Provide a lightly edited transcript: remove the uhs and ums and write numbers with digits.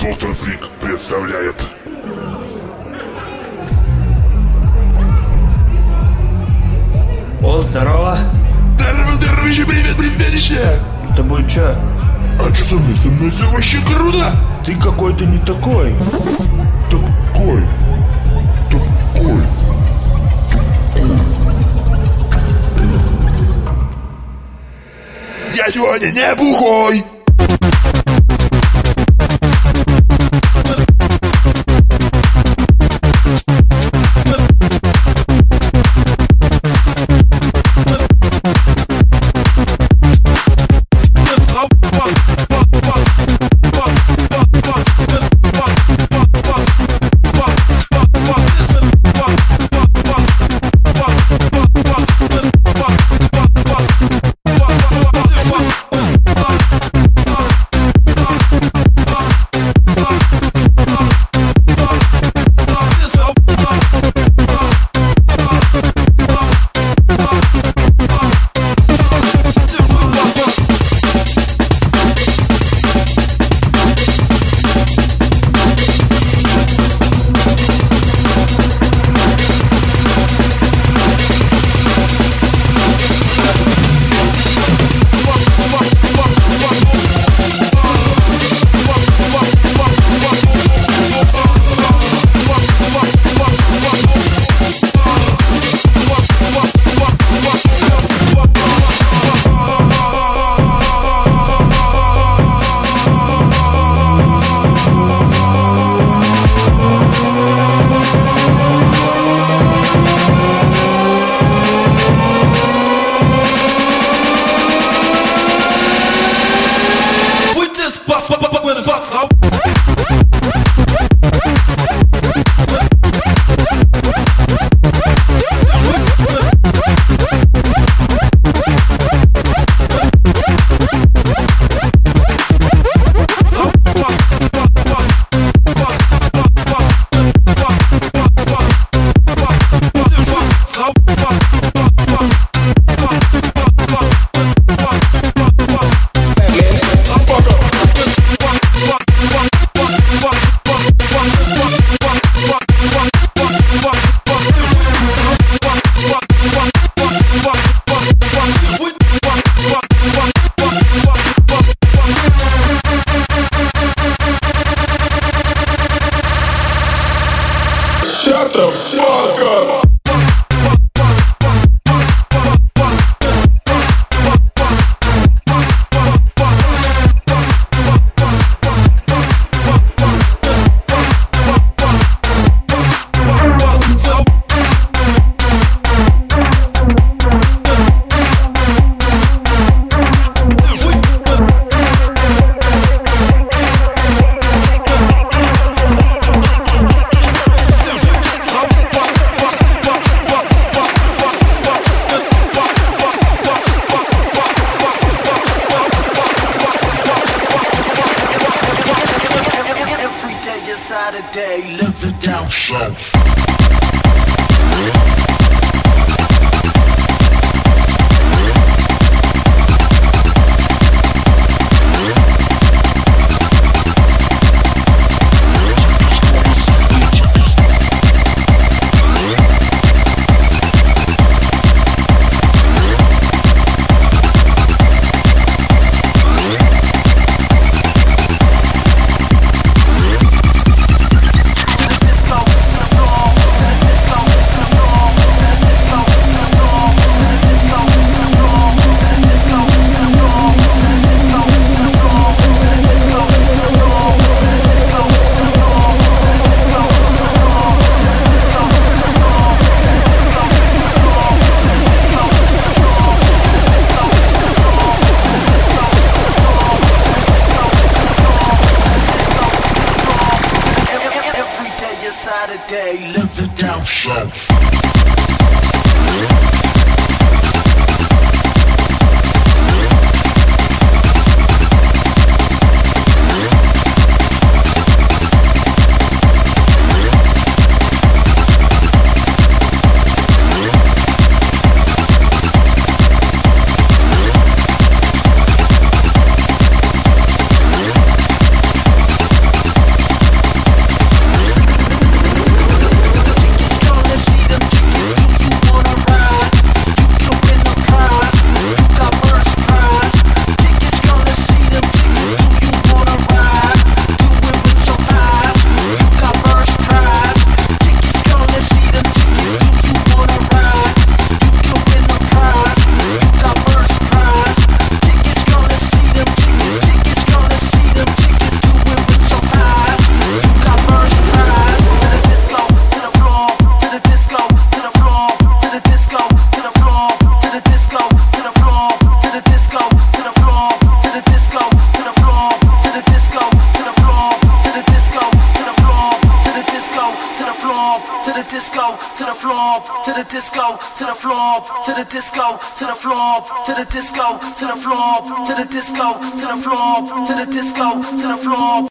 Доктор Фрик представляет. О, здорово. Здорово, еще привет еще. С тобой чё? А чё со мной? Со мной все вообще круто. Ты какой-то не такой. Такой. Я сегодня не бухой. Shut the fuck up! Saturday, living down south. Saturday, living down south. disco, to the floor, to the disco, to the floor, to the disco, to the floor, to the disco, to the floor, to the disco, to the floor.